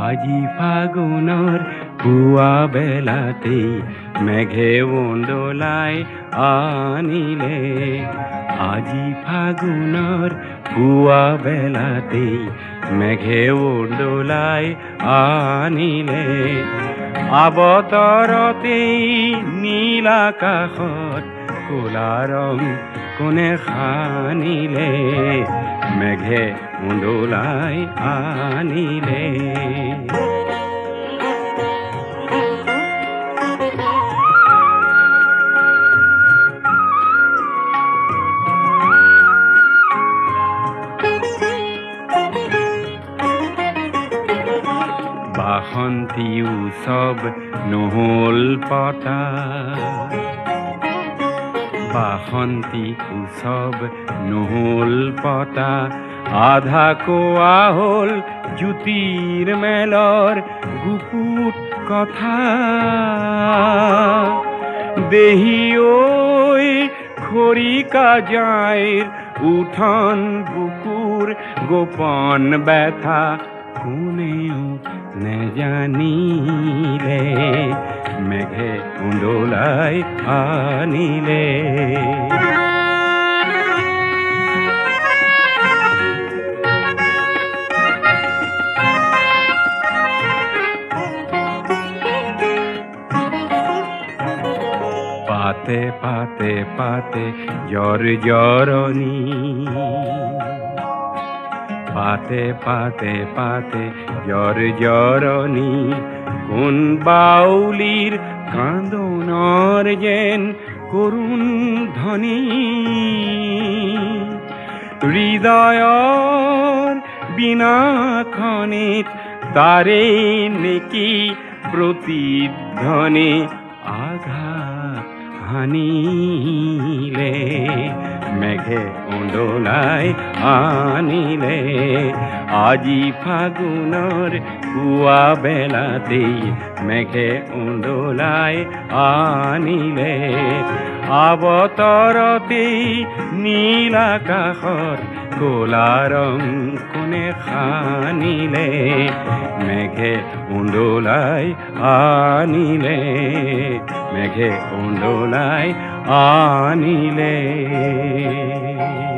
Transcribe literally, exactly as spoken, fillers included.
আজি ফাগুনৰ পুৱা বেলাতেই মেঘে উন্দোলাই আনিলে আজি ফাগুনৰ পুৱা বেলাতেই মেঘে উন্দোলাই আনিলে আবতৰতেই নীল আকাশত ক'লা ৰং কোনে সানিলে মেঘে উন্দোলাই আনিলে বাসন্তী উৎসৱ নহ'ল পতা বাসন্তী উৎসৱ নহ'ল পতা আধা কোৱা হ'ল জ্যোতিৰ মেলৰ গুপুত কথা দেহি ঐ খৰিকা যাইৰ উঠন বুকুৰ গোপন ব্যথা কোনেও নেজানিলে মেঘে উন্দোলাই আনিলে পাতে পাতে পাতে জ্বৰ জৰণী পাতে পাতে পাতে জ্বৰ জৰণী কোন বাউলীৰ কান্দোনৰ যেন কৰুণ ধ্বনি হৃদয়ৰ বিনাখনিত তাৰে নেকি প্ৰতিধ্বনি আঘাত হানিলে মেঘে উন্দোলাই আনিলে আজি ফাগুনৰ পুৱা বেলাতেই মেঘে উন্দোলাই আনিলে আবতৰতেই নীল আকাশত ক'লা ৰং কোনে সানিলে মেঘে উন্দোলাই আনিলে মেঘে উন্দোলাই আনিলে